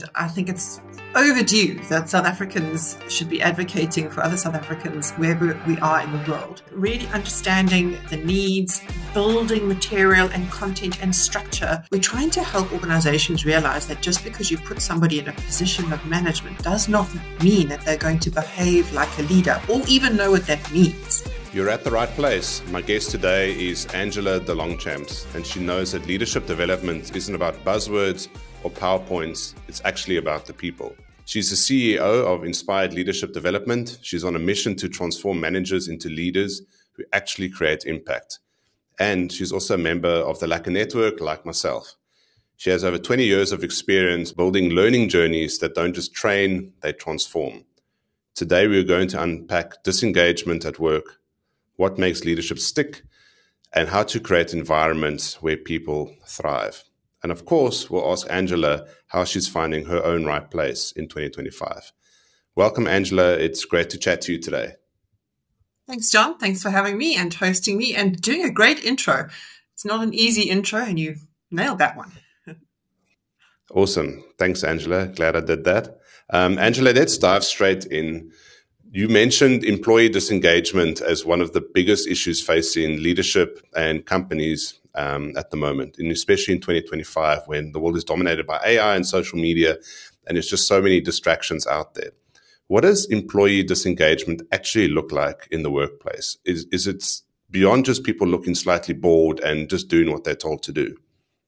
I think it's overdue that South Africans should be advocating for other South Africans wherever we are in the world. Really understanding the needs, building material and content and structure. We're trying to help organizations realize that just because you put somebody in a position of management does not mean that they're going to behave like a leader or even know what that means. You're at the right place. My guest today is Angela de Longchamps, and she knows that leadership development isn't about buzzwords or PowerPoints. It's actually about the people. She's the CEO of Inspired Leadership Development. She's on a mission to transform managers into leaders who actually create impact. And she's also a member of the Lekker Network, like myself. She has over 20 years of experience building learning journeys that don't just train, they transform. Today, we're going to unpack disengagement at work, what makes leadership stick, and how to create environments where people thrive. And of course, we'll ask Angela how she's finding her own right place in 2025. Welcome, Angela. It's great to chat to you today. Thanks, John. Thanks for having me and hosting me and doing a great intro. It's not an easy intro, and you nailed that one. Awesome. Thanks, Angela. Glad I did that. Angela, let's dive straight in. You mentioned employee disengagement as one of the biggest issues facing leadership and companies at the moment, and especially in 2025 when the world is dominated by AI and social media, and there's just so many distractions out there. What does employee disengagement actually look like in the workplace? Is it beyond just people looking slightly bored and just doing what they're told to do?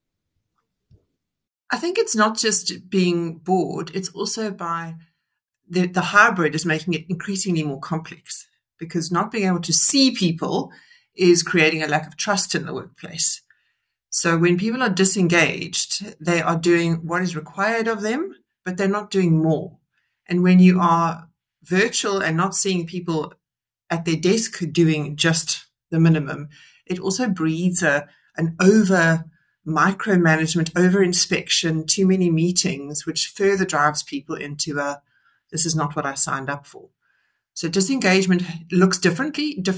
I think it's not just being bored, it's also by the hybrid is making it increasingly more complex, because not being able to see people is creating a lack of trust in the workplace. So when people are disengaged, they are doing what is required of them, but they're not doing more. And when you are virtual and not seeing people at their desk doing just the minimum, it also breeds an over micromanagement, over inspection, too many meetings, which further drives people into this is not what I signed up for. So disengagement looks different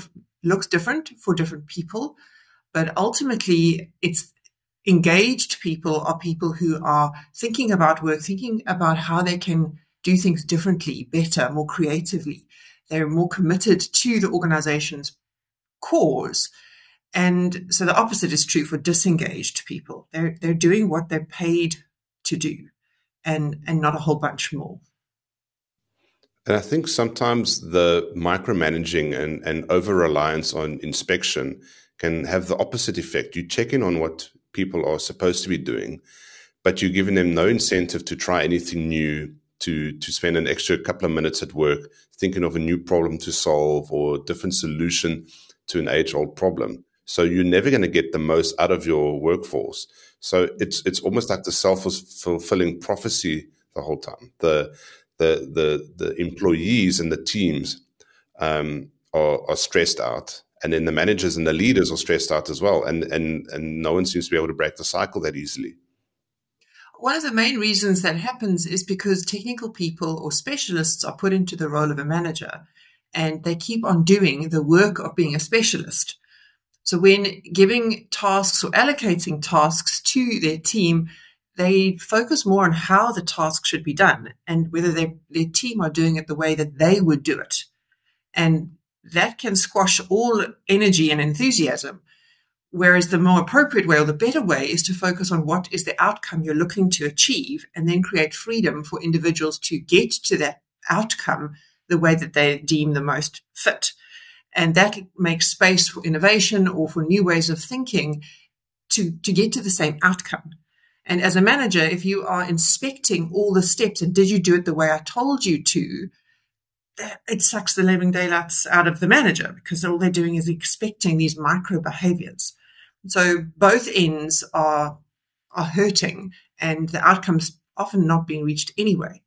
for different people, but ultimately it's engaged people are people who are thinking about work, thinking about how they can do things differently, better, more creatively. They're more committed to the organization's cause. And so the opposite is true for disengaged people. They're doing what they're paid to do and not a whole bunch more. And I think sometimes the micromanaging and over-reliance on inspection can have the opposite effect. You check in on what people are supposed to be doing, but you're giving them no incentive to try anything new, to spend an extra couple of minutes at work thinking of a new problem to solve or a different solution to an age-old problem. So you're never going to get the most out of your workforce. So it's almost like the self-fulfilling prophecy the whole time. The employees and the teams are stressed out, and then the managers and the leaders are stressed out as well, and no one seems to be able to break the cycle that easily. One of the main reasons that happens is because technical people or specialists are put into the role of a manager, and they keep on doing the work of being a specialist. So when giving tasks or allocating tasks to their team, they focus more on how the task should be done and whether their team are doing it the way that they would do it. And that can squash all energy and enthusiasm. Whereas the more appropriate way or the better way is to focus on what is the outcome you're looking to achieve and then create freedom for individuals to get to that outcome the way that they deem the most fit. And that makes space for innovation or for new ways of thinking to get to the same outcome. And as a manager, if you are inspecting all the steps and did you do it the way I told you to, it sucks the living daylights out of the manager because all they're doing is expecting these micro behaviors. So both ends are hurting and the outcome's often not being reached anyway.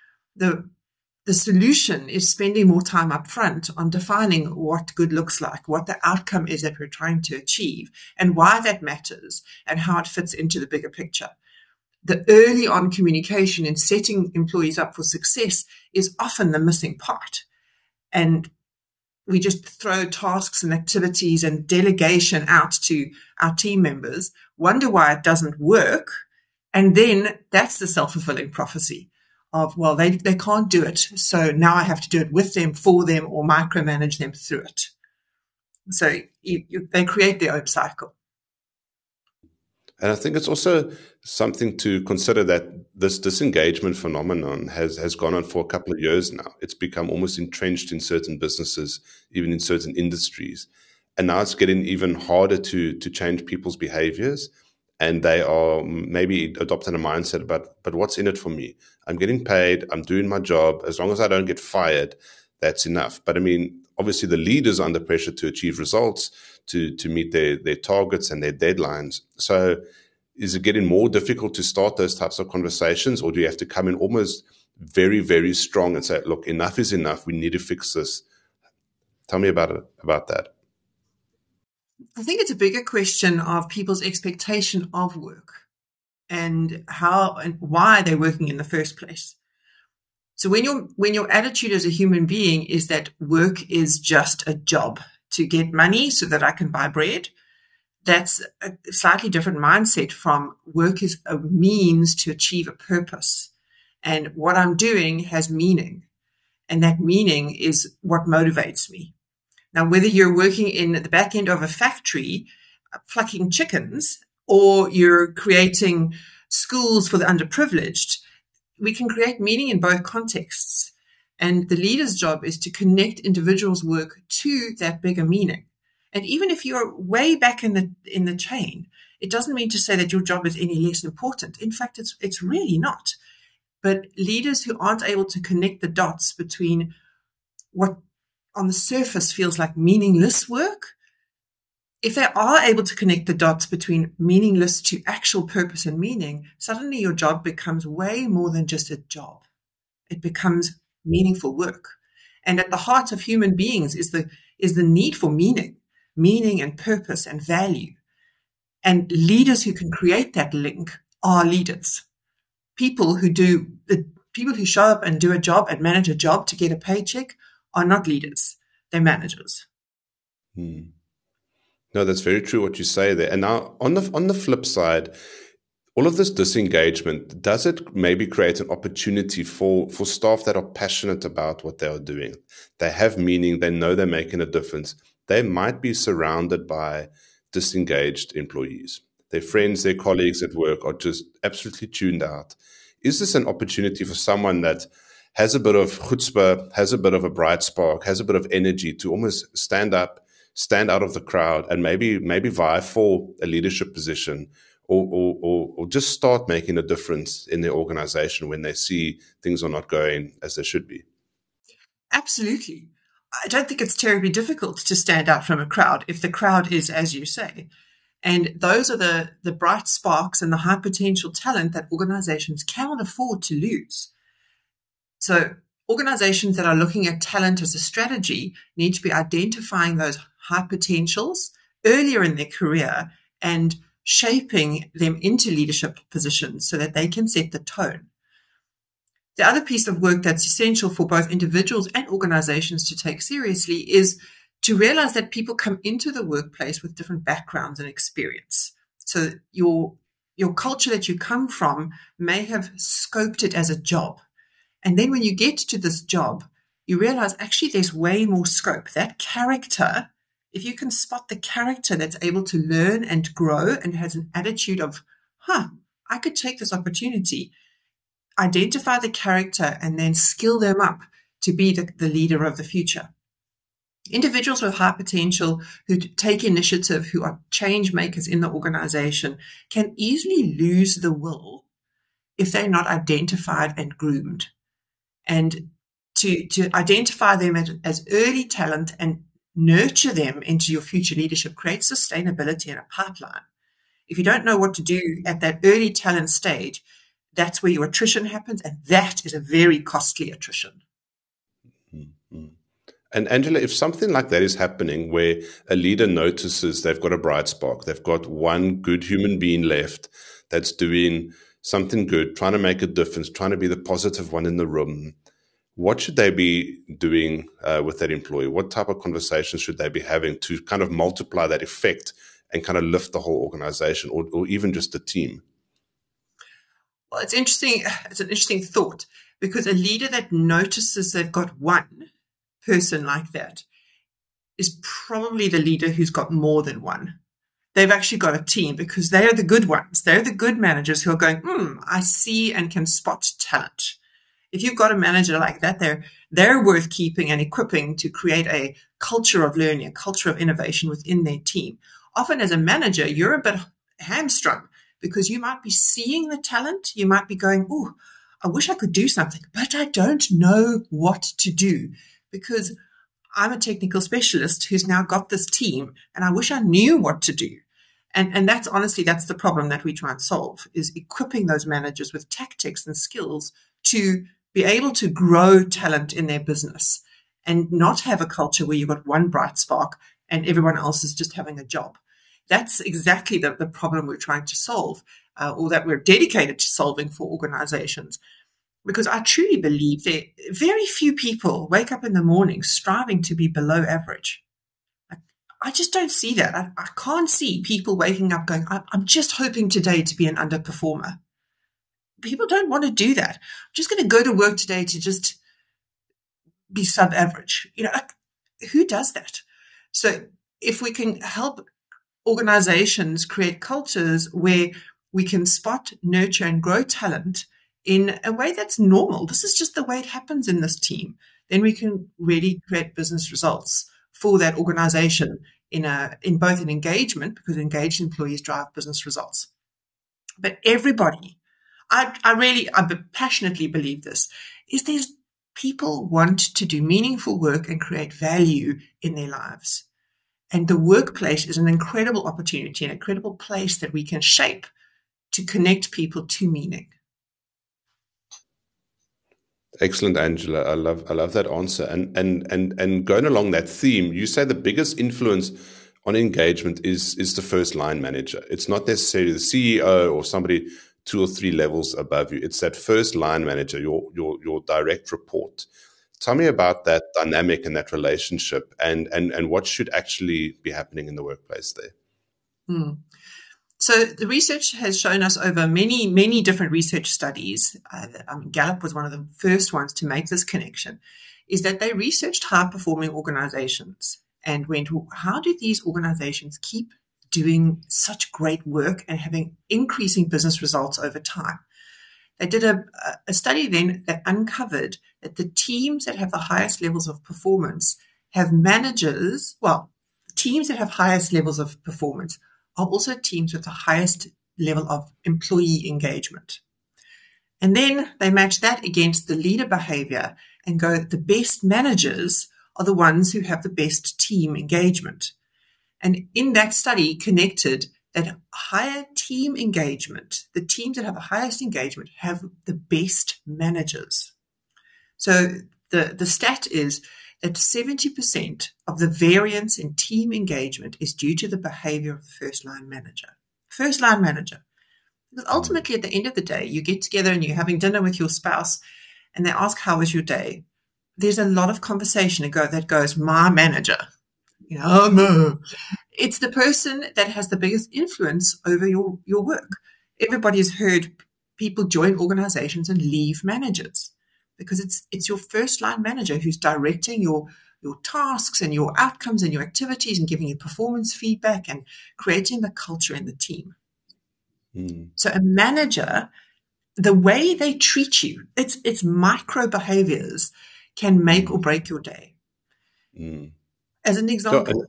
The solution is spending more time up front on defining what good looks like, what the outcome is that we're trying to achieve, and why that matters, and how it fits into the bigger picture. The early on communication in setting employees up for success is often the missing part. And we just throw tasks and activities and delegation out to our team members, wonder why it doesn't work, And then that's the self-fulfilling prophecy of, well, they can't do it, so now I have to do it with them, for them, or micromanage them through it. So they create their own cycle. And I think it's also something to consider that this disengagement phenomenon has gone on for a couple of years now. It's become almost entrenched in certain businesses, even in certain industries. And now it's getting even harder to change people's behaviors. And they are maybe adopting a mindset about, but what's in it for me? I'm getting paid, I'm doing my job. As long as I don't get fired, that's enough. But I mean, obviously the leaders are under pressure to achieve results, to meet their targets and their deadlines. So is it getting more difficult to start those types of conversations, or do you have to come in almost very, very strong and say, look, enough is enough, we need to fix this? Tell me about that. I think it's a bigger question of people's expectation of work and how and why they're working in the first place. So when your attitude as a human being is that work is just a job to get money so that I can buy bread, that's a slightly different mindset from work is a means to achieve a purpose. And what I'm doing has meaning. And that meaning is what motivates me. Now, whether you're working in the back end of a factory, plucking chickens, or you're creating schools for the underprivileged, we can create meaning in both contexts. And the leader's job is to connect individuals' work to that bigger meaning. And even if you're way back in the chain, it doesn't mean to say that your job is any less important. In fact, it's really not. But leaders who aren't able to connect the dots between what on the surface feels like meaningless work, if they are able to connect the dots between meaningless to actual purpose and meaning, suddenly your job becomes way more than just a job. It becomes meaningful work. And at the heart of human beings is the need for meaning and purpose and value. And leaders who can create that link are leaders. People who show up and do a job and manage a job to get a paycheck are not leaders. They're managers. No, that's very true what you say there. And now on the flip side, all of this disengagement, does it maybe create an opportunity for staff that are passionate about what they are doing? They have meaning, they know they're making a difference. They might be surrounded by disengaged employees. Their friends, their colleagues at work are just absolutely tuned out. Is this an opportunity for someone that has a bit of chutzpah, has a bit of a bright spark, has a bit of energy to almost stand up, stand out of the crowd, and maybe vie for a leadership position, or just start making a difference in their organization when they see things are not going as they should be? Absolutely. I don't think it's terribly difficult to stand out from a crowd if the crowd is, as you say. And those are the bright sparks and the high potential talent that organizations cannot afford to lose. So organizations that are looking at talent as a strategy need to be identifying those high potentials earlier in their career and shaping them into leadership positions so that they can set the tone. The other piece of work that's essential for both individuals and organizations to take seriously is to realize that people come into the workplace with different backgrounds and experience. So your culture that you come from may have scoped it as a job. And then when you get to this job, you realize actually there's way more scope. That character, if you can spot the character that's able to learn and grow and has an attitude of, I could take this opportunity, identify the character and then skill them up to be the leader of the future. Individuals with high potential who take initiative, who are change makers in the organization, can easily lose the will if they're not identified and groomed. And to identify them as early talent and nurture them into your future leadership creates sustainability in a pipeline. If you don't know what to do at that early talent stage, that's where your attrition happens, and that is a very costly attrition. Mm-hmm. And Angela, if something like that is happening where a leader notices they've got a bright spark, they've got one good human being left that's doing something good, trying to make a difference, trying to be the positive one in the room, what should they be doing with that employee? What type of conversations should they be having to kind of multiply that effect and kind of lift the whole organization or even just the team? Well, it's interesting. It's an interesting thought because a leader that notices they've got one person like that is probably the leader who's got more than one. They've actually got a team because they are the good ones. They're the good managers who are going, I see and can spot talent. If you've got a manager like that, they're worth keeping and equipping to create a culture of learning, a culture of innovation within their team. Often as a manager, you're a bit hamstrung because you might be seeing the talent. You might be going, I wish I could do something, but I don't know what to do because I'm a technical specialist who's now got this team and I wish I knew what to do. And that's the problem that we try and solve, is equipping those managers with tactics and skills to be able to grow talent in their business and not have a culture where you've got one bright spark and everyone else is just having a job. That's exactly the problem we're trying to solve, or that we're dedicated to solving for organizations. Because I truly believe that very few people wake up in the morning striving to be below average. I just don't see that. I can't see people waking up going, I'm just hoping today to be an underperformer. People don't want to do that. I'm just going to go to work today to just be sub-average. Who does that? So if we can help organizations create cultures where we can spot, nurture, and grow talent in a way that's normal, this is just the way it happens in this team, then we can really create business results for that organization in both an engagement, because engaged employees drive business results. But everybody, I passionately believe this, is there's people want to do meaningful work and create value in their lives. And the workplace is an incredible opportunity, an incredible place that we can shape to connect people to meaning. Excellent, Angela. I love that answer. And going along that theme, you say the biggest influence on engagement is the first line manager. It's not necessarily the CEO or somebody 2 or 3 levels above you. It's that first line manager, your direct report. Tell me about that dynamic and that relationship, and what should actually be happening in the workplace there. So the research has shown us over many, many different research studies, Gallup was one of the first ones to make this connection, is that they researched high-performing organizations and went, how do these organizations keep doing such great work and having increasing business results over time? They did a study then that uncovered that the teams that have the highest levels of performance have managers, teams that have highest levels of performance are also teams with the highest level of employee engagement. And then they match that against the leader behavior and go, the best managers are the ones who have the best team engagement. And in that study connected that higher team engagement, the teams that have the highest engagement have the best managers. So the stat is that 70% of the variance in team engagement is due to the behavior of the first line manager. First line manager. Because ultimately, at the end of the day, you get together and you're having dinner with your spouse and they ask, how was your day? There's a lot of conversation that goes, my manager. It's the person that has the biggest influence over your work. Everybody has heard people join organizations and leave managers because it's your first line manager who's directing your tasks and your outcomes and your activities and giving you performance feedback and creating the culture in the team. So a manager, the way they treat you, it's micro behaviors can make or break your day. As an example,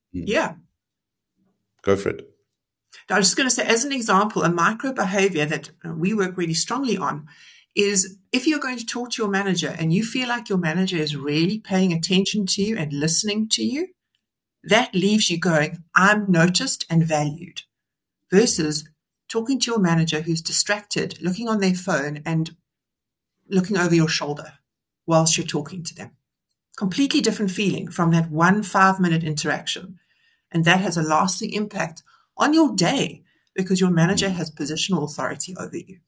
Go for it. I was just going to say, as an example, a micro behavior that we work really strongly on is if you're going to talk to your manager and you feel like your manager is really paying attention to you and listening to you, that leaves you going, I'm noticed and valued, versus talking to your manager who's distracted, looking on their phone and looking over your shoulder whilst you're talking to them. Completely different feeling from that 1 5-minute interaction. And that has a lasting impact on your day because your manager has positional authority over you.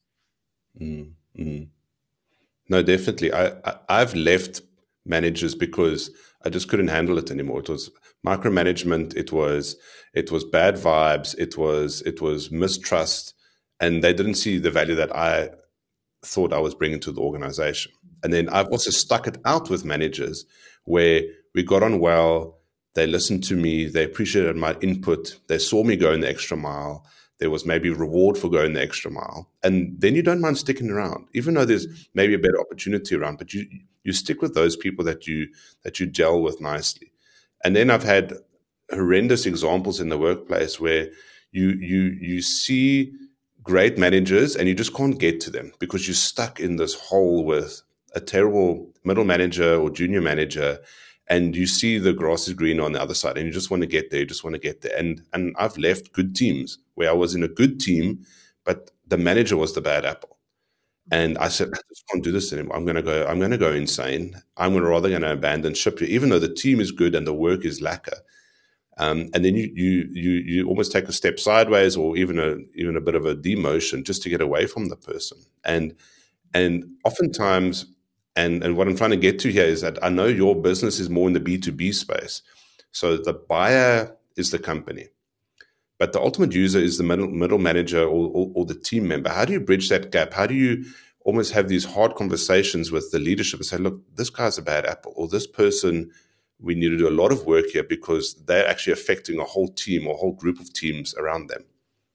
No, definitely. I've left managers because I just couldn't handle it anymore. It was micromanagement. It was bad vibes. It was mistrust, and they didn't see the value that I thought I was bringing to the organization. And then I've also stuck it out with managers where we got on well. They listened to me. They appreciated my input. They saw me going the extra mile. There was maybe reward for going the extra mile. And then you don't mind sticking around, even though there's maybe a better opportunity around, but you stick with those people that you gel with nicely. And then I've had horrendous examples in the workplace where you see great managers and you just can't get to them because you're stuck in this hole with a terrible middle manager or junior manager, and you see the grass is green on the other side and you just want to get there, And I've left good teams where I was in a good team, but the manager was the bad apple. And I said, I just can't do this anymore. I'm going to go insane. I'm rather going to abandon ship here, even though the team is good and the work is lacquer. And then you almost take a step sideways or even a bit of a demotion just to get away from the person. And oftentimes, and what I'm trying to get to here is that I know your business is more in the B2B space. So the buyer is the company, but the ultimate user is the middle manager or the team member. How do you bridge that gap? How do you almost have these hard conversations with the leadership and say, look, this guy's a bad apple, or this person, we need to do a lot of work here because they're actually affecting a whole team or a whole group of teams around them.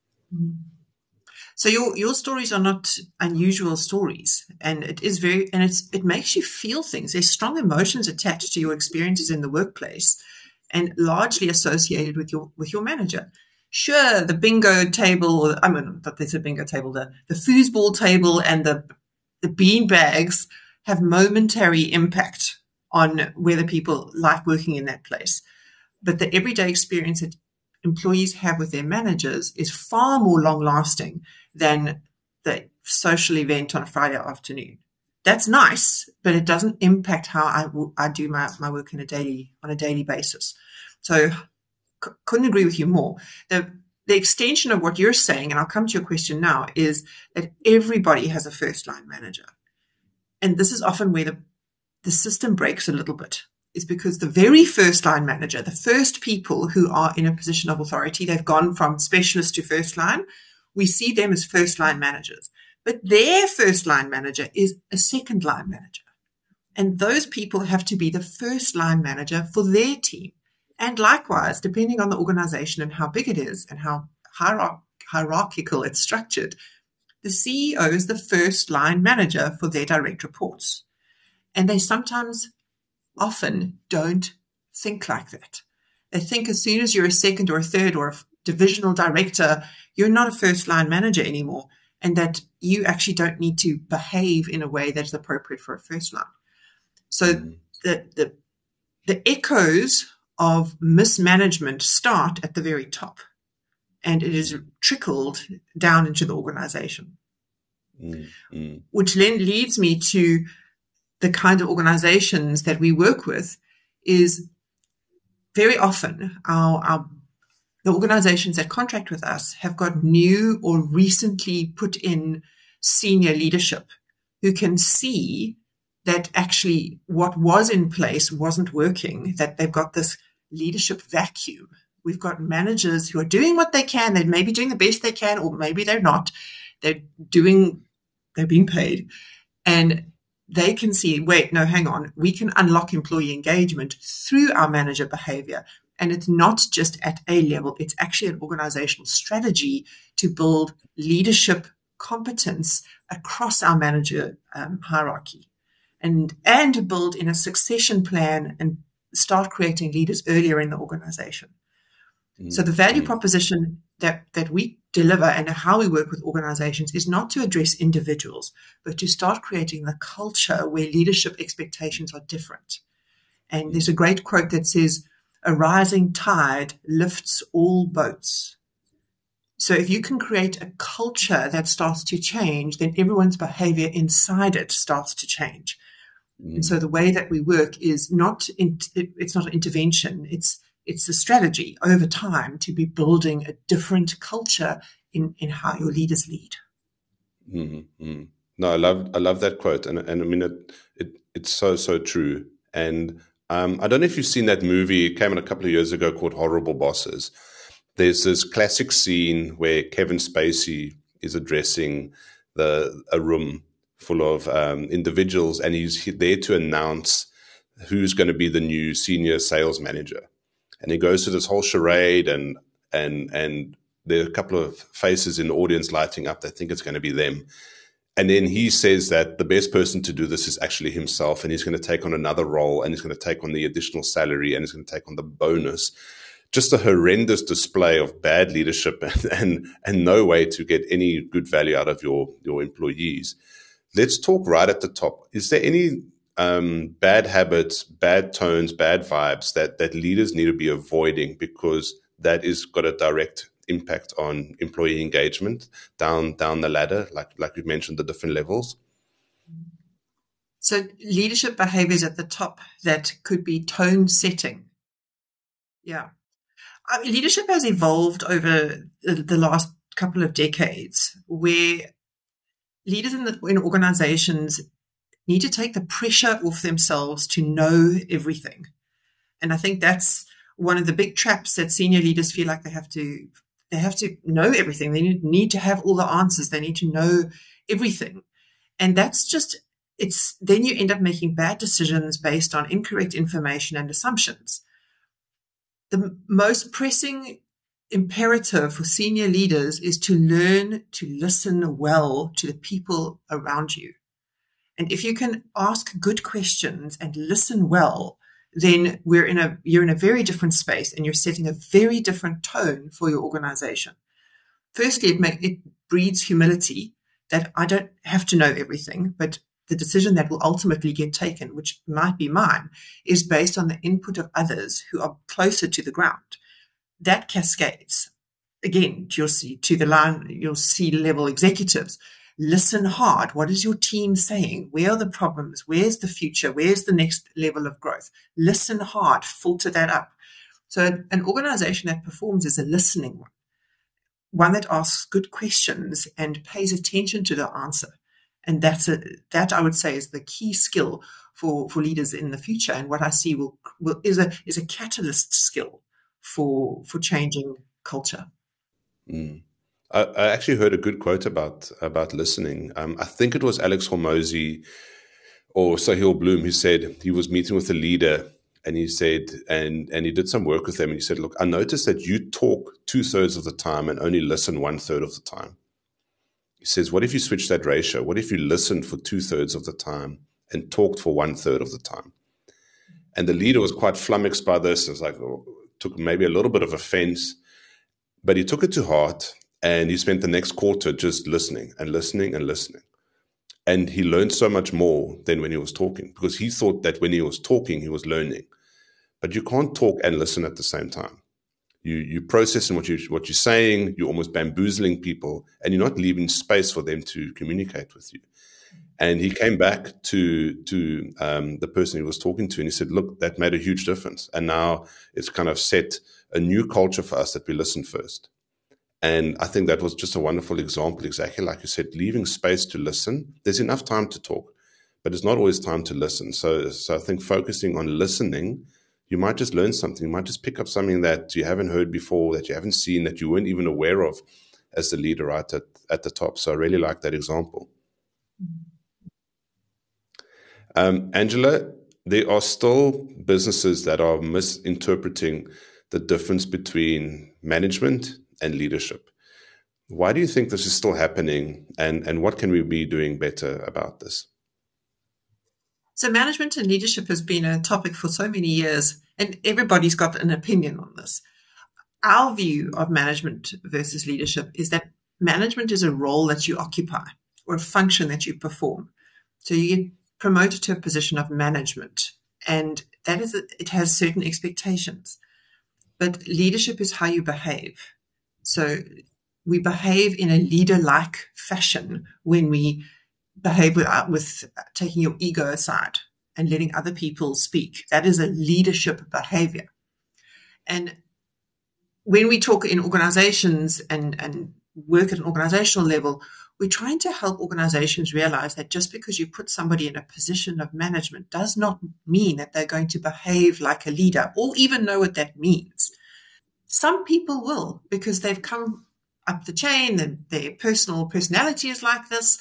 So your stories are not unusual stories, and it makes you feel things. There's strong emotions attached to your experiences in the workplace, and largely associated with your manager. Sure, the bingo table, there's a bingo table, the foosball table and the bean bags have momentary impact on whether people like working in that place. But the everyday experience that employees have with their managers is far more long-lasting than the social event on a Friday afternoon. That's nice, but it doesn't impact how I do my work on a daily basis. So couldn't agree with you more. The extension of what you're saying, and I'll come to your question now, is that everybody has a first-line manager. And this is often where the system breaks a little bit. Is because the very first-line manager, the first people who are in a position of authority, they've gone from specialist to first-line, we see them as first-line managers. But their first-line manager is a second-line manager. And those people have to be the first-line manager for their team. And likewise, depending on the organization and how big it is and how hierarchical it's structured, the CEO is the first-line manager for their direct reports. And they often don't think like that. They think as soon as you're a second or a third or a divisional director, you're not a first-line manager anymore, and that you actually don't need to behave in a way that's appropriate for a first line. So the echoes of mismanagement start at the very top, and it is trickled down into the organization, which then leads me to the kind of organizations that we work with. Is very often the organizations that contract with us have got new or recently put in senior leadership who can see that actually what was in place wasn't working, that they've got this leadership vacuum. We've got managers who are doing what they can. They may be doing the best they can, or maybe they're not. They're being paid. And they can see, wait, no, hang on. We can unlock employee engagement through our manager behavior. And it's not just at a level. It's actually an organizational strategy to build leadership competence across our manager hierarchy, and to build in a succession plan and start creating leaders earlier in the organization. So the value proposition that we deliver and how we work with organizations is not to address individuals, but to start creating the culture where leadership expectations are different. And there's a great quote that says, "A rising tide lifts all boats." So if you can create a culture that starts to change, then everyone's behavior inside it starts to change. And so the way that we work is it's not an intervention. It's a strategy over time to be building a different culture in how your leaders lead. Mm-hmm. No, I love that quote, and I mean it's so true. And I don't know if you've seen that movie. It came out a couple of years ago called Horrible Bosses. There's this classic scene where Kevin Spacey is addressing a room full of individuals, and he's there to announce who's going to be the new senior sales manager. And he goes through this whole charade, and there are a couple of faces in the audience lighting up. They think it's going to be them. And then he says that the best person to do this is actually himself, and he's going to take on another role, and he's going to take on the additional salary, and he's going to take on the bonus. Just a horrendous display of bad leadership and no way to get any good value out of your employees. Let's talk right at the top. Is there any bad habits, bad tones, bad vibes that leaders need to be avoiding, because that is got a direct impact on employee engagement down the ladder, like we've mentioned, the different levels? So leadership behaviors at the top that could be tone setting. Yeah. Leadership has evolved over the last couple of decades, where leaders in organizations need to take the pressure off themselves to know everything. And I think that's one of the big traps that senior leaders feel like they have to know everything. They need to have all the answers. They need to know everything. And that's then you end up making bad decisions based on incorrect information and assumptions. The most pressing imperative for senior leaders is to learn to listen well to the people around you. And if you can ask good questions and listen well, then you're in a very different space, and you're setting a very different tone for your organization. Firstly, it breeds humility, that I don't have to know everything, but the decision that will ultimately get taken, which might be mine, is based on the input of others who are closer to the ground. That cascades, again, to your C-level executives. Listen hard. What is your team saying? Where are the problems? Where's the future? Where's the next level of growth? Listen hard. Filter that up. So an organization that performs is a listening one that asks good questions and pays attention to the answer. And that I would say is the key skill for leaders in the future, and what I see is a catalyst skill for changing culture. Mm. I actually heard a good quote about listening. I think it was Alex Hormozi or Sahil Bloom who said he was meeting with a leader, and he said, and he did some work with them, and he said, look, I noticed that you talk 2/3 of the time and only listen 1/3 of the time. He says, what if you switch that ratio? What if you listened for 2/3 of the time and talked for 1/3 of the time? And the leader was quite flummoxed by this. It was like, took maybe a little bit of offense, but he took it to heart, and he spent the next quarter just listening and listening and listening. And he learned so much more than when he was talking, because he thought that when he was talking, he was learning. But you can't talk and listen at the same time. You processing what you're saying, you're almost bamboozling people, and you're not leaving space for them to communicate with you. And he came back to the person he was talking to, and he said, look, that made a huge difference. And now it's kind of set a new culture for us that we listen first. And I think that was just a wonderful example, exactly like you said, leaving space to listen. There's enough time to talk, but it's not always time to listen. So I think focusing on listening, you might just learn something. You might just pick up something that you haven't heard before, that you haven't seen, that you weren't even aware of as the leader right at the top. So I really like that example. Angela, there are still businesses that are misinterpreting the difference between management and leadership. Why do you think this is still happening, and what can we be doing better about this? So management and leadership has been a topic for so many years, and everybody's got an opinion on this. Our view of management versus leadership is that management is a role that you occupy or a function that you perform. So you get promoted to a position of management, and it has certain expectations. But leadership is how you behave. So we behave in a leader-like fashion when we behave with taking your ego aside and letting other people speak. That is a leadership behavior. And when we talk in organizations and work at an organizational level, we're trying to help organizations realize that just because you put somebody in a position of management does not mean that they're going to behave like a leader or even know what that means. Some people will, because they've come up the chain and their personality is like this.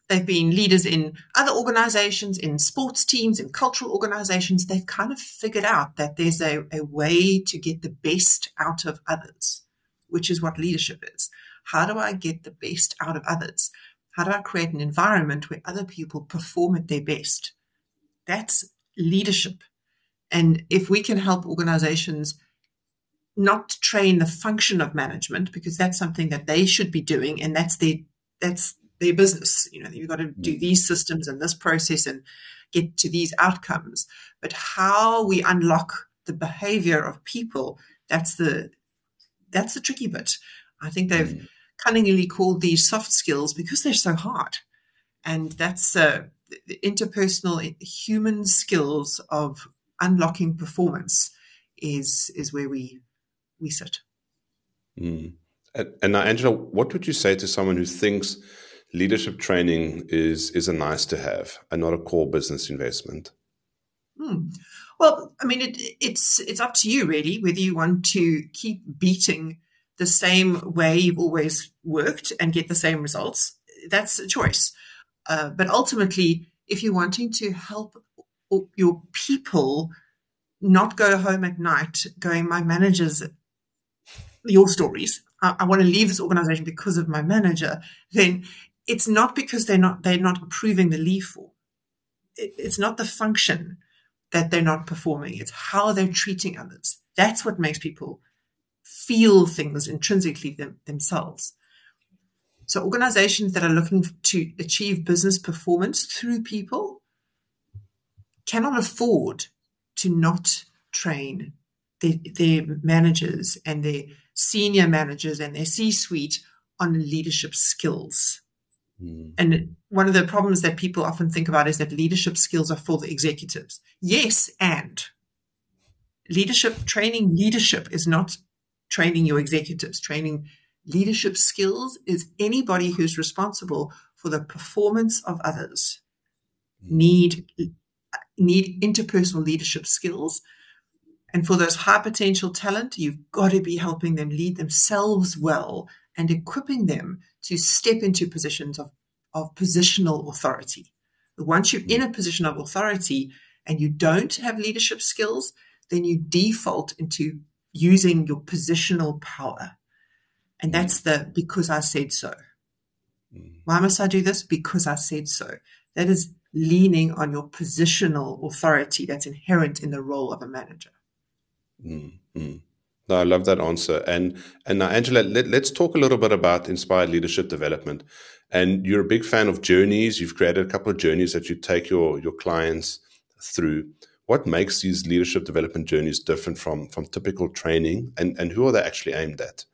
They've been leaders in other organizations, in sports teams, in cultural organizations. They've kind of figured out that there's a way to get the best out of others, which is what leadership is. How do I get the best out of others? How do I create an environment where other people perform at their best? That's leadership. And if we can help organizations not train the function of management, because that's something that they should be doing, and that's their business. You've got to do these systems and this process and get to these outcomes. But how we unlock the behavior of people, that's the tricky bit. I think they've cunningly called these soft skills because they're so hard. And that's the interpersonal human skills of unlocking performance is where we sit. And now, Angela, what would you say to someone who thinks leadership training is a nice to have and not a core business investment? Well, I mean, it's up to you really whether you want to keep beating the same way you've always worked and get the same results. That's a choice. But ultimately, if you're wanting to help your people not go home at night going, my manager's your stories, I want to leave this organization because of my manager, then it's not because they're not approving the leave for. It's not the function that they're not performing. It's how they're treating others. That's what makes people feel things intrinsically themselves. So organizations that are looking to achieve business performance through people cannot afford to not train their managers and their senior managers and their C-suite on leadership skills. And one of the problems that people often think about is that leadership skills are for the executives. Yes, and training leadership is not training your executives. Training leadership skills is anybody who's responsible for the performance of others need interpersonal leadership skills. And for those high potential talent, you've got to be helping them lead themselves well and equipping them to step into positions of positional authority. But once you're in a position of authority and you don't have leadership skills, then you default into using your positional power. And that's because I said so. Why must I do this? Because I said so. That is leaning on your positional authority that's inherent in the role of a manager. No, I love that answer. And now, Angela, let's talk a little bit about inspired leadership development. And you're a big fan of journeys. You've created a couple of journeys that you take your clients through. What makes these leadership development journeys different from typical training, and who are they actually aimed at?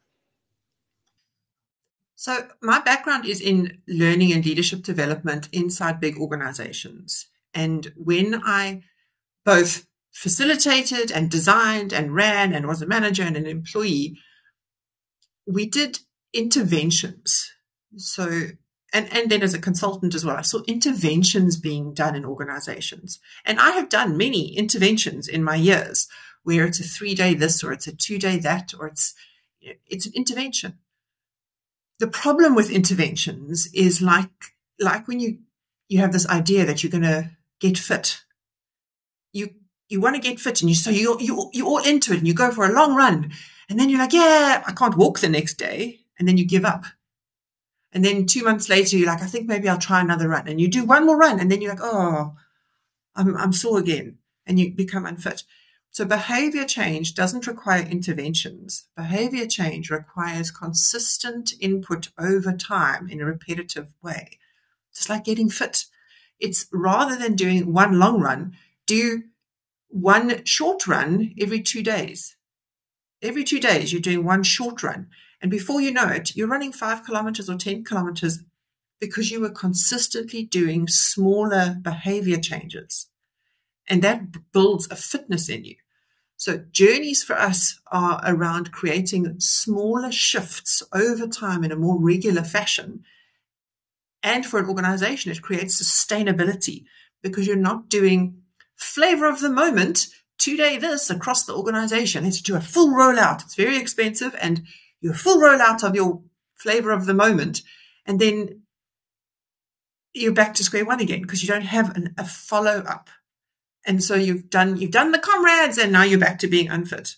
So my background is in learning and leadership development inside big organizations. And when I both facilitated and designed and ran and was a manager and an employee, we did interventions. So, and then as a consultant as well, I saw interventions being done in organizations. And I have done many interventions in my years where it's a 3-day this or it's a 2-day that, or it's an intervention. The problem with interventions is like when you have this idea that you're going to get fit. You want to get fit, and you're all into it, and you go for a long run, and then you're like, yeah, I can't walk the next day, and then you give up. And then 2 months later, you're like, I think maybe I'll try another run, and you do one more run, and then you're like, oh, I'm sore again, and you become unfit. So behavior change doesn't require interventions. Behavior change requires consistent input over time in a repetitive way. Just like getting fit. It's rather than doing one long run, do one short run every 2 days. Every 2 days, you're doing one short run. And before you know it, you're running 5 kilometers or 10 kilometers because you were consistently doing smaller behavior changes. And that builds a fitness in you. So journeys for us are around creating smaller shifts over time in a more regular fashion. And for an organization, it creates sustainability because you're not doing flavor of the moment, 2-day this across the organization. Let's do a full rollout. It's very expensive, and you're full rollout of your flavor of the moment. And then you're back to square one again because you don't have a follow-up. And so you've done the comrades and now you're back to being unfit.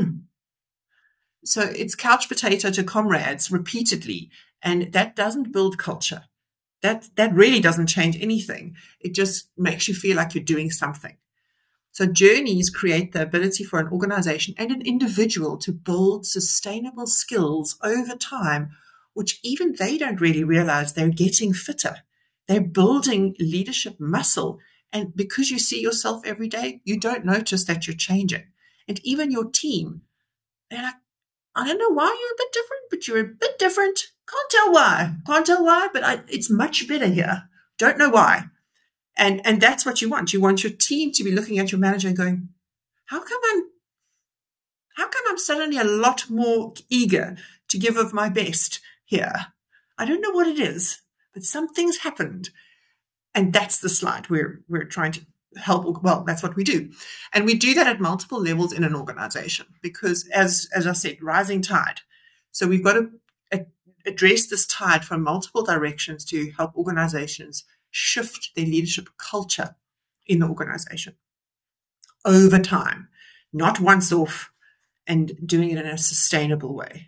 So it's couch potato to comrades repeatedly, and that doesn't build culture. That really doesn't change anything. It just makes you feel like you're doing something. So journeys create the ability for an organization and an individual to build sustainable skills over time, which even they don't really realize they're getting fitter. They're building leadership muscle. And because you see yourself every day, you don't notice that you're changing. And even your team, they're like, I don't know why you're a bit different, but you're a bit different. Can't tell why, but it's much better here. Don't know why. And that's what you want. You want your team to be looking at your manager and going, how come I'm suddenly a lot more eager to give of my best here? I don't know what it is, but something's happened. And that's the slide we're trying to help. Well, that's what we do. And we do that at multiple levels in an organization because, as I said, rising tide. So we've got to address this tide from multiple directions to help organizations shift their leadership culture in the organization over time, not once off, and doing it in a sustainable way.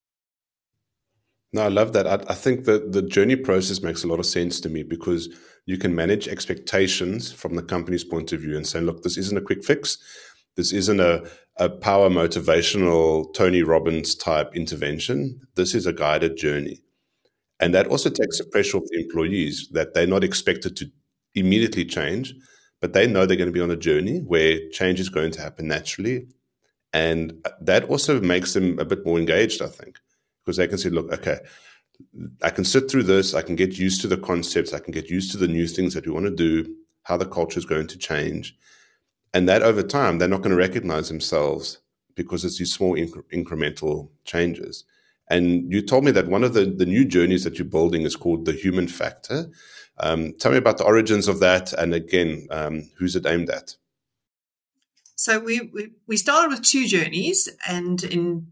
No, I love that. I think that the journey process makes a lot of sense to me because you can manage expectations from the company's point of view and say, look, this isn't a quick fix. This isn't a power motivational Tony Robbins type intervention. This is a guided journey. And that also takes the pressure off the employees that they're not expected to immediately change, but they know they're going to be on a journey where change is going to happen naturally. And that also makes them a bit more engaged, I think, because they can say, look, okay, I can sit through this. I can get used to the concepts. I can get used to the new things that we want to do, how the culture is going to change. And that over time, they're not going to recognize themselves because it's these small incremental changes. And you told me that one of the new journeys that you're building is called the human factor. Tell me about the origins of that. And again, who's it aimed at? So we started with two journeys, and in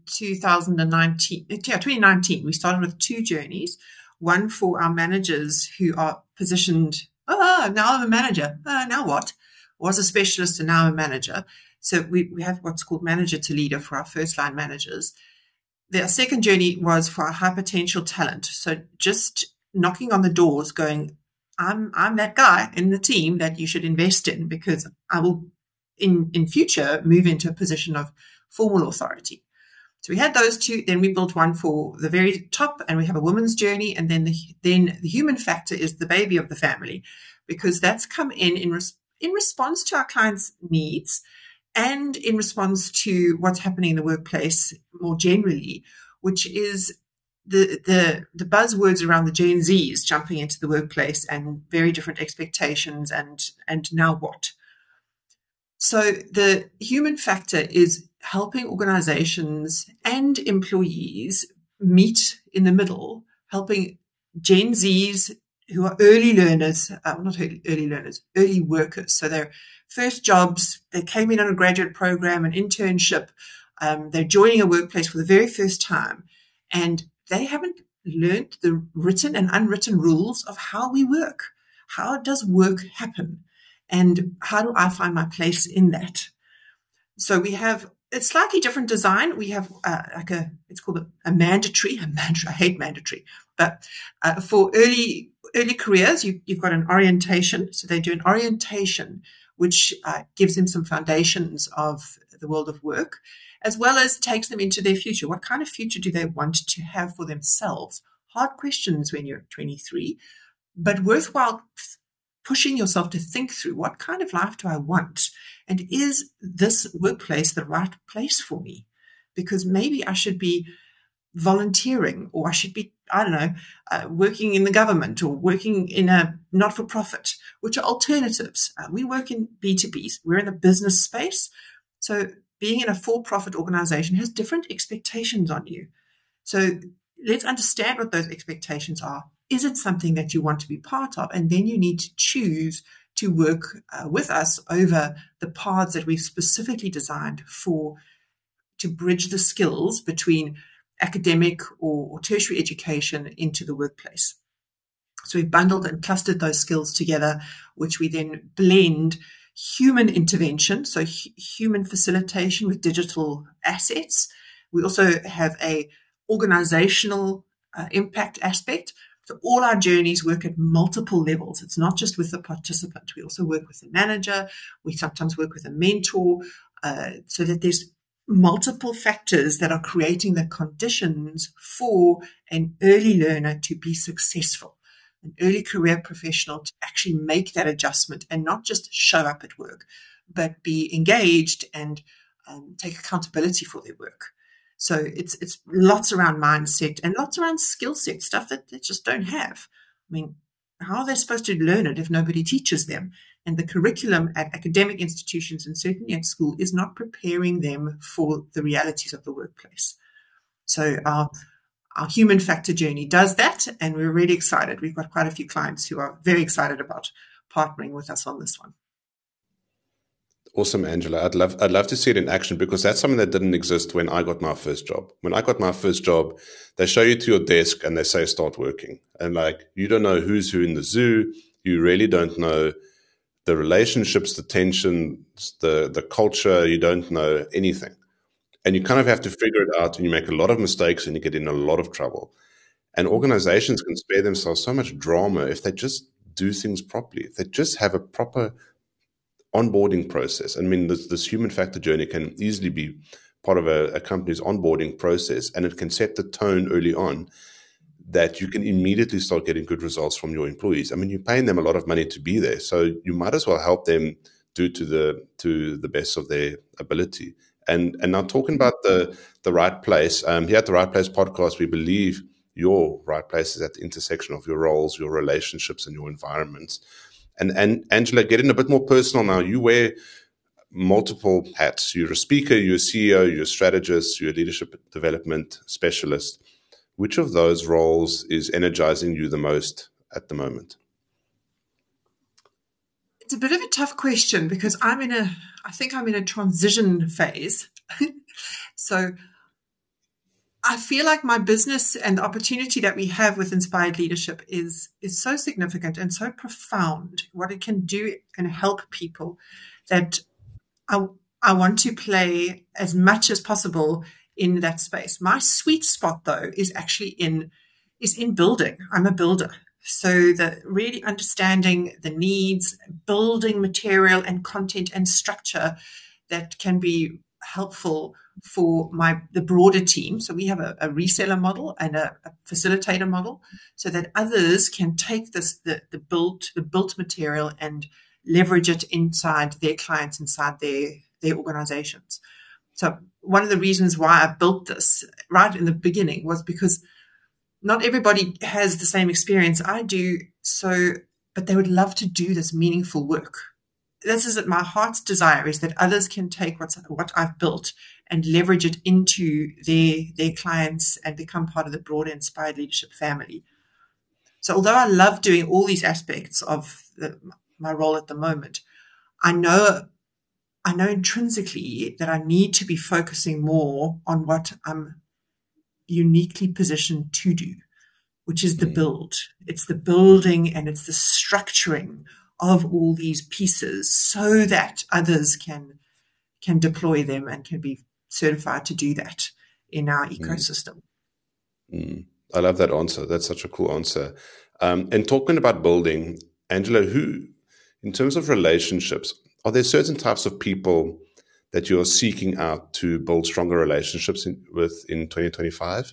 2019, we started with two journeys. One for our managers who are positioned, now I'm a manager. Now what? Was a specialist and now a manager. So we have what's called manager to leader for our first line managers. The second journey was for our high potential talent. So just knocking on the doors going, I'm that guy in the team that you should invest in because I will in future move into a position of formal authority. So we had those two. Then we built one for the very top, and we have a woman's journey. And then the human factor is the baby of the family, because that's come in response to our clients' needs and in response to what's happening in the workplace more generally, which is the buzzwords around the Gen Zs jumping into the workplace and very different expectations and now what. So the human factor is helping organizations and employees meet in the middle, helping Gen Zs who are early learners, early workers. So they're first jobs, they came in on a graduate program, an internship, they're joining a workplace for the very first time, and they haven't learned the written and unwritten rules of how we work. How does work happen? And how do I find my place in that? So we have a slightly different design. We have it's called a mandatory. I hate mandatory, but for early careers, you've got an orientation. So they do an orientation, which gives them some foundations of the world of work, as well as takes them into their future. What kind of future do they want to have for themselves? Hard questions when you're 23, but worthwhile pushing yourself to think through, what kind of life do I want? And is this workplace the right place for me? Because maybe I should be volunteering, or I should be, working in the government or working in a not-for-profit, which are alternatives. We work in B2Bs. We're in the business space. So being in a for-profit organization has different expectations on you. So let's understand what those expectations are. Is it something that you want to be part of? And then you need to choose to work with us over the paths that we've specifically designed to bridge the skills between academic or tertiary education into the workplace. So we've bundled and clustered those skills together, which we then blend human intervention, so human facilitation with digital assets. We also have a organizational impact aspect. So all our journeys work at multiple levels. It's not just with the participant. We also work with the manager. We sometimes work with a mentor, so that there's multiple factors that are creating the conditions for an early learner to be successful, an early career professional to actually make that adjustment and not just show up at work, but be engaged and take accountability for their work. So it's lots around mindset and lots around skill set, stuff that they just don't have. I mean, how are they supposed to learn it if nobody teaches them? And the curriculum at academic institutions and certainly at school is not preparing them for the realities of the workplace. So our human factor journey does that, and we're really excited. We've got quite a few clients who are very excited about partnering with us on this one. Awesome, Angela. I'd love to see it in action, because that's something that didn't exist when I got my first job. When I got my first job, they show you to your desk and they say, start working. And you don't know who's who in the zoo. You really don't know the relationships, the tensions, the culture. You don't know anything. And you kind of have to figure it out, and you make a lot of mistakes and you get in a lot of trouble. And organizations can spare themselves so much drama if they just do things properly, if they just have a proper onboarding process. I mean, this human factor journey can easily be part of a company's onboarding process, and it can set the tone early on that you can immediately start getting good results from your employees. I mean, you're paying them a lot of money to be there, so you might as well help them do to the best of their ability. And now, talking about the right place, here at the Right Place podcast, we believe your right place is at the intersection of your roles, your relationships, and your environments. And Angela, getting a bit more personal now, you wear multiple hats. You're a speaker, you're a CEO, you're a strategist, you're a leadership development specialist. Which of those roles is energizing you the most at the moment? It's a bit of a tough question, because I think I'm in a transition phase. So I feel like my business and the opportunity that we have with Inspired Leadership is so significant and so profound, what it can do and help people, that I want to play as much as possible in that space. My sweet spot, though, is actually in building. I'm a builder. So the really understanding the needs, building material and content and structure that can be helpful for the broader team. So we have a reseller model and a facilitator model, so that others can take the built material and leverage it inside their clients, inside their organizations. So one of the reasons why I built this right in the beginning was because not everybody has the same experience I do, but they would love to do this meaningful work. This is my heart's desire, is that others can take what I've built and leverage it into their clients and become part of the broader Inspired Leadership family. So although I love doing all these aspects of my role at the moment, I know intrinsically that I need to be focusing more on what I'm uniquely positioned to do, which is the build. It's the building and it's the structuring of all these pieces so that others can deploy them and can be certified to do that in our ecosystem. I love that answer. That's such a cool answer. And talking about building, Angela, in terms of relationships, are there certain types of people that you're seeking out to build stronger relationships with in 2025?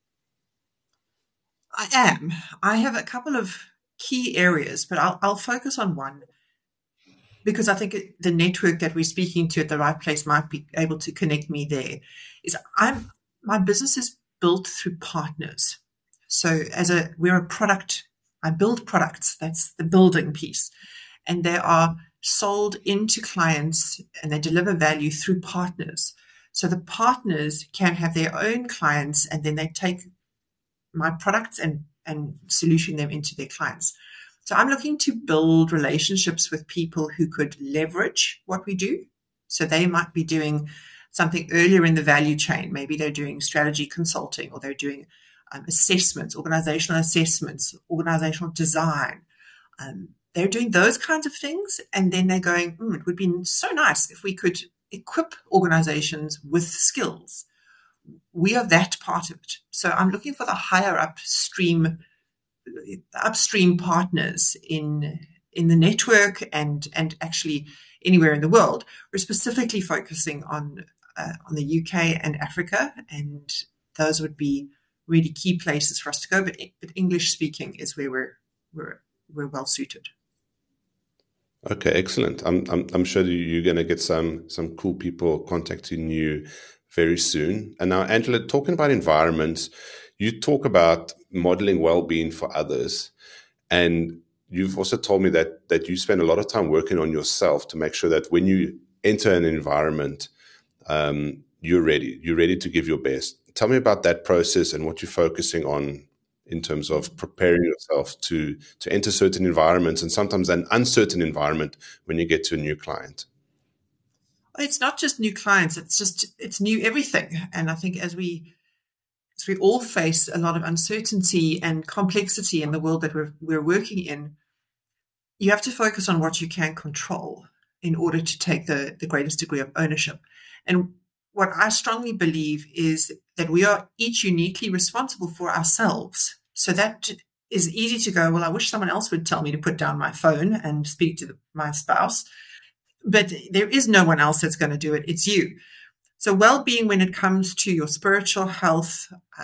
I am. I have a couple of key areas, but I'll focus on one, because I think the network that we're speaking to at the Right Place might be able to connect me there. My business is built through partners. So we're a product. I build products. That's the building piece, and they are sold into clients and they deliver value through partners. So the partners can have their own clients, and then they take my products and solution them into their clients. So I'm looking to build relationships with people who could leverage what we do. So they might be doing something earlier in the value chain. Maybe they're doing strategy consulting, or they're doing assessments, organizational design. They're doing those kinds of things, and then they're going, it would be so nice if we could equip organizations with skills. We are that part of it. So I'm looking for the higher upstream partners in the network and actually anywhere in the world. We're specifically focusing on the UK and Africa, and those would be really key places for us to go. But English speaking is where we're well suited. Okay, excellent. I'm sure you're going to get some cool people contacting you very soon. And now, Angela, talking about environments, you talk about modeling well-being for others, and you've also told me that you spend a lot of time working on yourself to make sure that when you enter an environment, you're ready to give your best. Tell me about that process and what you're focusing on in terms of preparing yourself to enter certain environments, and sometimes an uncertain environment when you get to a new client. It's not just new clients, it's new everything. And I think as we all face a lot of uncertainty and complexity in the world that we're working in, you have to focus on what you can control in order to take the greatest degree of ownership. And what I strongly believe is that we are each uniquely responsible for ourselves. So that is easy to go, well, I wish someone else would tell me to put down my phone and speak to my spouse. But there is no one else that's going to do it. It's you. So well-being, when it comes to your spiritual health,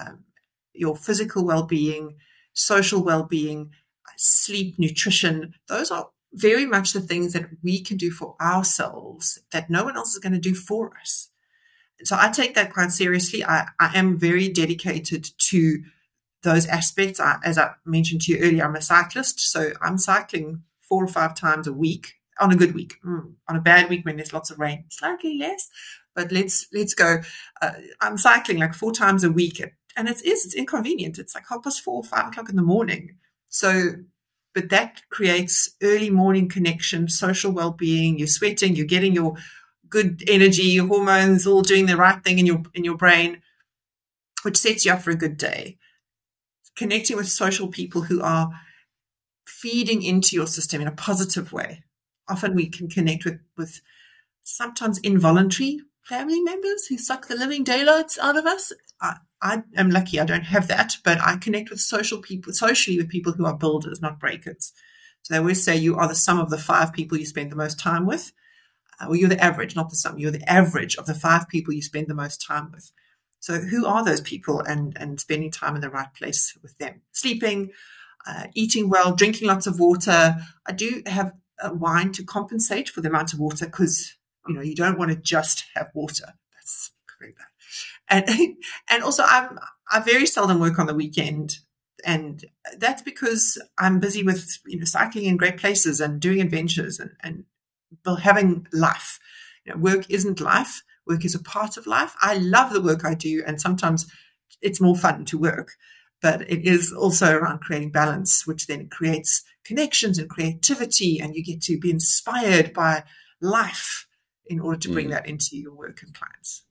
your physical well-being, social well-being, sleep, nutrition, those are very much the things that we can do for ourselves that no one else is going to do for us. So I take that quite seriously. I am very dedicated to those aspects. As I mentioned to you earlier, I'm a cyclist, so I'm cycling 4 or 5 times a week on a good week. On a bad week when there's lots of rain, slightly less, but let's go. I'm cycling like 4 times a week, and it's inconvenient. It's like 4:30, 5 o'clock in the morning. So, but that creates early morning connection, social well-being. You're sweating, you're getting your good energy, your hormones all doing the right thing in your brain, which sets you up for a good day. Connecting with social people who are feeding into your system in a positive way. Often we can connect with sometimes involuntary family members who suck the living daylights out of us. I am lucky I don't have that, but I connect with socially with people who are builders, not breakers. So they always say you are the sum of the 5 people you spend the most time with. Well, you're the average, not the sum. You're the average of the 5 people you spend the most time with. So who are those people, and spending time in the right place with them? Sleeping, eating well, drinking lots of water. I do have a wine to compensate for the amount of water, because you don't want to just have water. That's very bad. And also I very seldom work on the weekend, and that's because I'm busy with cycling in great places and doing adventures and having life. Work isn't life. Work is a part of life. I love the work I do, and sometimes it's more fun to work, but it is also around creating balance, which then creates connections and creativity, and you get to be inspired by life in order to bring that into your work and clients.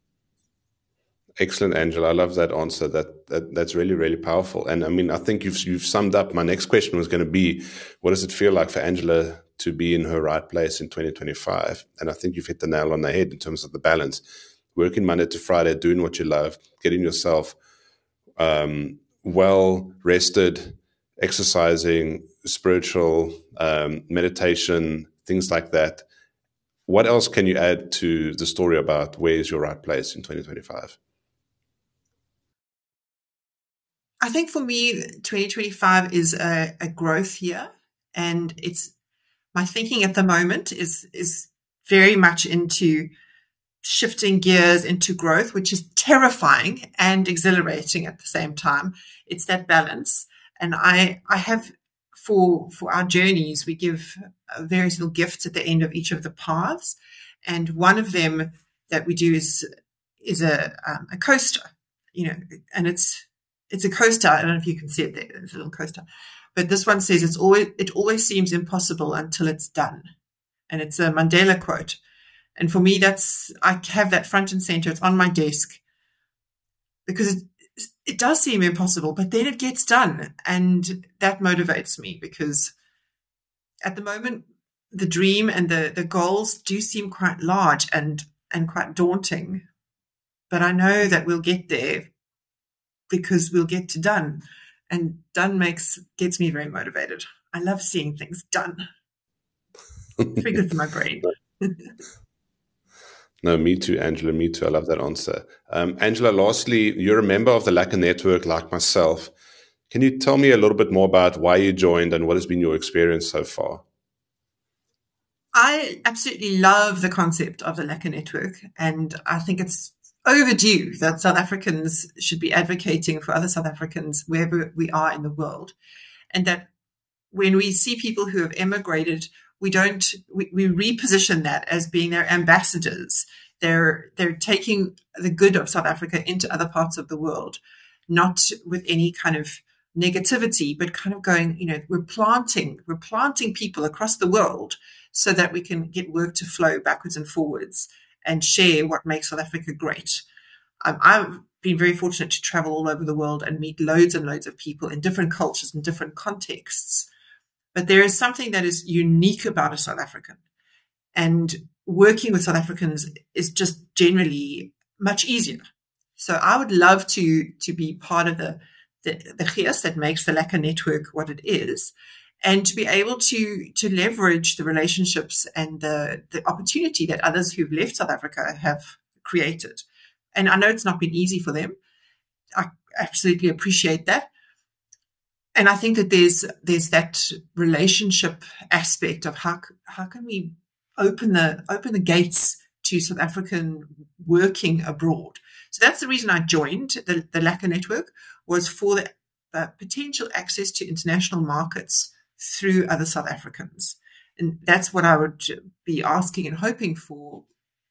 Excellent, Angela. I love that answer. That's really, really powerful. And I mean, I think you've summed up. My next question was going to be, what does it feel like for Angela to be in her right place in 2025? And I think you've hit the nail on the head in terms of the balance. Working Monday to Friday, doing what you love, getting yourself well rested, exercising, spiritual, meditation, things like that. What else can you add to the story about where is your right place in 2025? I think for me, 2025 is a growth year, and my thinking at the moment is very much into shifting gears into growth, which is terrifying and exhilarating at the same time. It's that balance. And I have, for our journeys, we give various little gifts at the end of each of the paths. And one of them that we do is a coaster, and it's a coaster. I don't know if you can see it there. It's a little coaster. But this one says, it always seems impossible until it's done. And it's a Mandela quote. And for me, I have that front and center. It's on my desk, because it does seem impossible, but then it gets done. And that motivates me because at the moment, the dream and the goals do seem quite large and quite daunting. But I know that we'll get there because we'll get to done. And done gets me very motivated. I love seeing things done. It's very good for my brain. No, me too, Angela. Me too. I love that answer. Angela, lastly, you're a member of the Lacquer Network like myself. Can you tell me a little bit more about why you joined and what has been your experience so far? I absolutely love the concept of the Lacquer Network, and I think it's overdue that South Africans should be advocating for other South Africans wherever we are in the world, and that when we see people who have emigrated, we reposition that as being their ambassadors. They're taking the good of South Africa into other parts of the world, not with any kind of negativity, but kind of going, we're planting people across the world so that we can get work to flow backwards and forwards and share what makes South Africa great. I've been very fortunate to travel all over the world and meet loads and loads of people in different cultures and different contexts. But there is something that is unique about a South African. And working with South Africans is just generally much easier. So I would love to be part of the gees that makes the Lacquer Network what it is, and to be able to leverage the relationships and the opportunity that others who've left South Africa have created. And I know it's not been easy for them. I absolutely appreciate that. And I think that there's that relationship aspect of how can we open the gates to South African working abroad. So that's the reason I joined the Lacquer Network, was for the potential access to international markets through other South Africans. And that's what I would be asking and hoping for,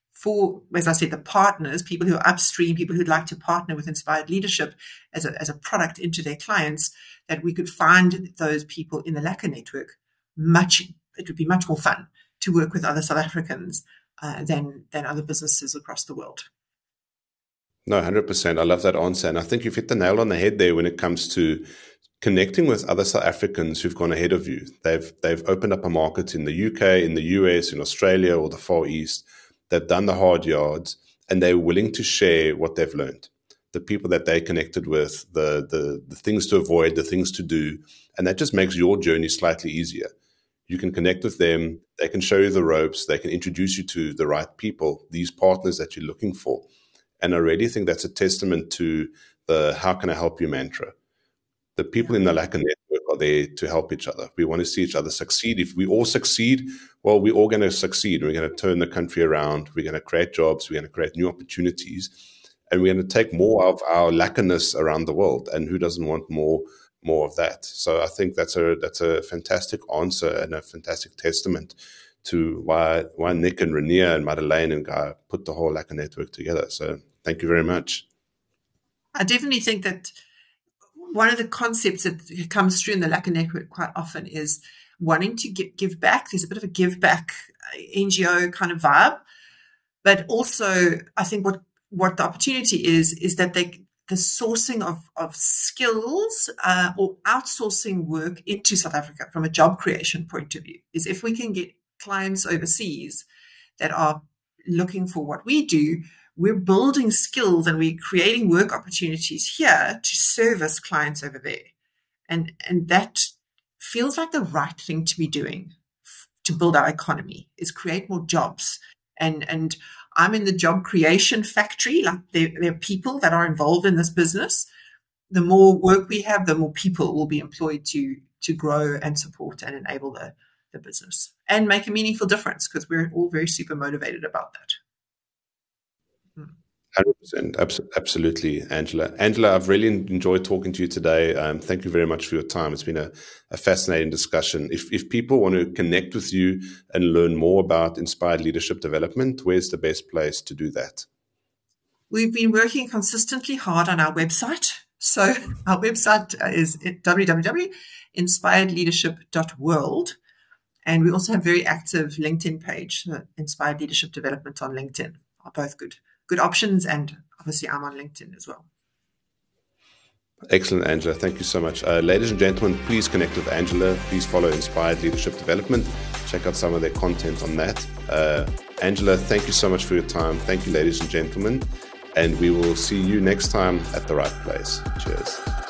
as I said, the partners, people who are upstream, people who'd like to partner with Inspired Leadership as a product into their clients, that we could find those people in the Lacquer Network. It would be much more fun to work with other South Africans than other businesses across the world. No, 100%. I love that answer. And I think you've hit the nail on the head there when it comes to connecting with other South Africans who've gone ahead of you. They've opened up a market in the UK, in the US, in Australia, or the Far East. They've done the hard yards, and they're willing to share what they've learned. The people that they connected with, the things to avoid, the things to do. And that just makes your journey slightly easier. You can connect with them. They can show you the ropes. They can introduce you to the right people, these partners that you're looking for. And I really think that's a testament to the how can I help you mantra. The people in the Lacquer Network are there to help each other. We want to see each other succeed. If we all succeed, well, we're all going to succeed. We're going to turn the country around. We're going to create jobs. We're going to create new opportunities. And we're going to take more of our lacquerness around the world. And who doesn't want more of that? So I think that's a fantastic answer and a fantastic testament to why Nick and Rania and Madeleine and Guy put the whole Lacquer Network together. So thank you very much. I definitely think that one of the concepts that comes through in the Lacquer Network quite often is wanting to give back. There's a bit of a give back NGO kind of vibe, but also I think what the opportunity is that the sourcing of skills or outsourcing work into South Africa from a job creation point of view is if we can get clients overseas that are looking for what we do, we're building skills and we're creating work opportunities here to service clients over there. And that feels like the right thing to be doing to build our economy, is create more jobs. And I'm in the job creation factory. Like there are people that are involved in this business. The more work we have, the more people will be employed to grow and support and enable the business and make a meaningful difference, because we're all very super motivated about that. 100%. Absolutely, Angela. Angela, I've really enjoyed talking to you today. Thank you very much for your time. It's been a fascinating discussion. If people want to connect with you and learn more about Inspired Leadership Development, where's the best place to do that? We've been working consistently hard on our website. So our website is www.inspiredleadership.world. And we also have a very active LinkedIn page, Inspired Leadership Development on LinkedIn. Are both good options, and obviously I'm on LinkedIn as well. Excellent, Angela. Thank you so much. Ladies and gentlemen, please connect with Angela. Please follow Inspired Leadership Development. Check out some of their content on that. Angela, thank you so much for your time. Thank you, ladies and gentlemen. And we will see you next time at the right place. Cheers.